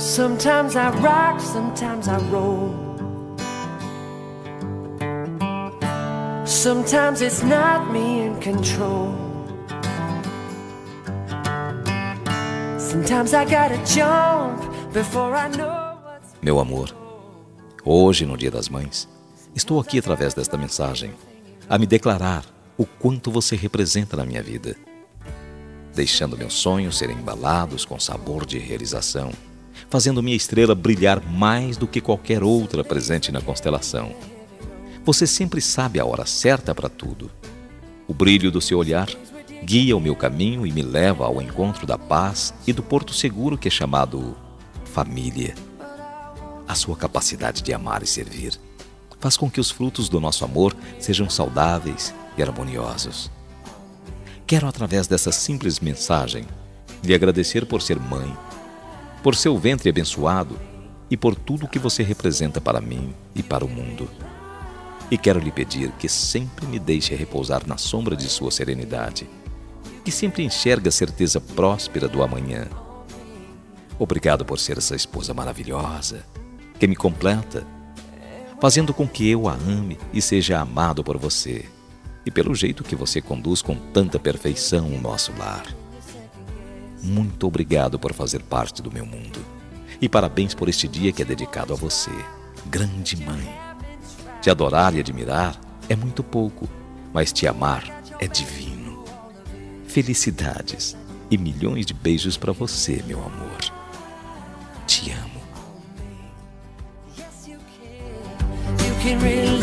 Sometimes I rock, sometimes I roll. Sometimes it's not me in control. Sometimes I gotta jump before I know what's... Meu amor, hoje, no Dia das Mães, estou aqui através desta mensagem a me declarar o quanto você representa na minha vida, deixando meus sonhos serem embalados com sabor de realização, fazendo minha estrela brilhar mais do que qualquer outra presente na constelação. Você sempre sabe a hora certa para tudo. O brilho do seu olhar guia o meu caminho e me leva ao encontro da paz e do porto seguro que é chamado família. A sua capacidade de amar e servir faz com que os frutos do nosso amor sejam saudáveis e harmoniosos. Quero, através dessa simples mensagem, lhe agradecer por ser mãe, por seu ventre abençoado e por tudo que você representa para mim e para o mundo. E quero lhe pedir que sempre me deixe repousar na sombra de sua serenidade, que sempre enxerga a certeza próspera do amanhã. Obrigado por ser essa esposa maravilhosa, que me completa, fazendo com que eu a ame e seja amado por você, e pelo jeito que você conduz com tanta perfeição o nosso lar. Muito obrigado por fazer parte do meu mundo, e parabéns por este dia que é dedicado a você, grande mãe. Te adorar e admirar é muito pouco, mas te amar é divino. Felicidades e milhões de beijos para você, meu amor. Te amo. You can rely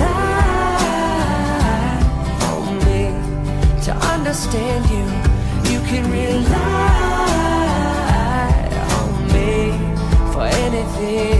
on me to understand you. You can rely on me for anything.